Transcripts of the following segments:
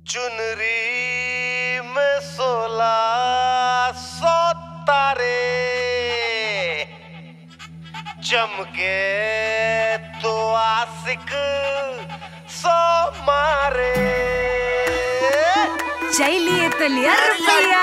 चुनरी में 1600 तारे चमके तो आशिक 100 मारे। चाहिए तो लिया रुपया।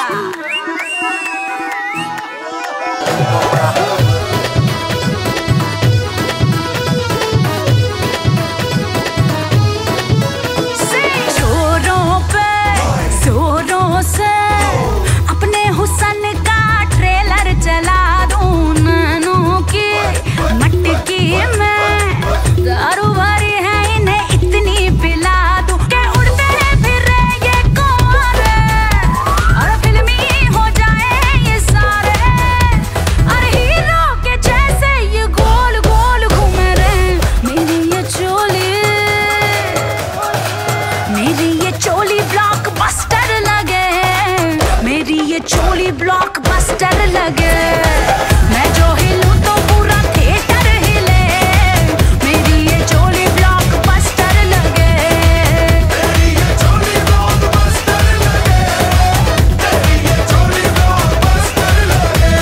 चोली ब्लॉकबस्टर लगे, मैं जो हिलूं तो पूरा थिएटर हिले। मेरी ये चोली ब्लॉकबस्टर लगे, मेरी ये चोली ब्लॉकबस्टर लगे, मेरी ये चोली ब्लॉकबस्टर लगे।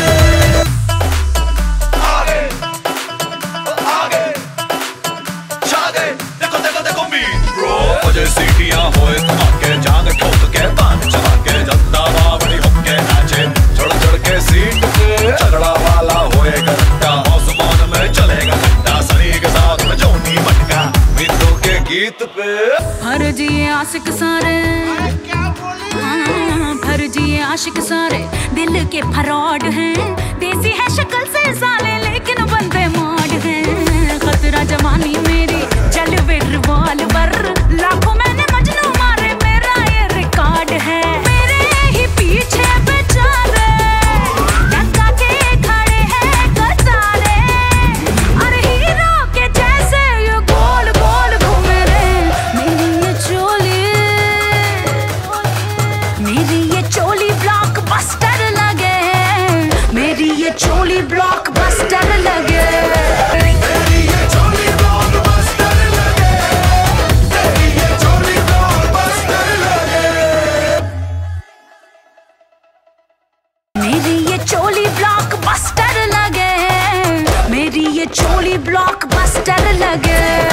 आगे आगे जागे, देखो देखो देखो मीट ब्रो, मुझे सीटियां होए तो आके जागे ठोक के तान चला के जंदा बावड़ी होके नाचे चढ़ चढ़ के सीट पे झगड़ा वाला होएगा रट्टा, मौसमान में चलेगा खट्टा, सनी के साथ में जोनी मटका मित्रों के गीत पे फर्जी आशिक सारे, फर्जी आशिक सारे दिल के फ्रॉड हैं। देसी है शक्ल से साले लेकिन बंदे मॉड हैं। खतरा जवानी मेरी चल विद रिवॉल्वर, लाखों मैंने मजनू मारे मेरा ये रिकॉर्ड है। मेरे ही पीछे बेचारे टक्का के खड़े हैं कतारे, और हीरो के जैसे ये गोल गोल घूमे रे। मेरी ये चोली ब्लॉकबस्टर लगे, मेरी ये चोली ब्लॉकबस्टर लगे, मेरी ये चोली ब्लॉकबस्टर लगे, मेरी ये चोली ब्लॉकबस्टर लगे, मेरी ये चोली ब्लॉकबस्टर लगे, मेरी ये चोली ब्लॉकबस्टर लगे।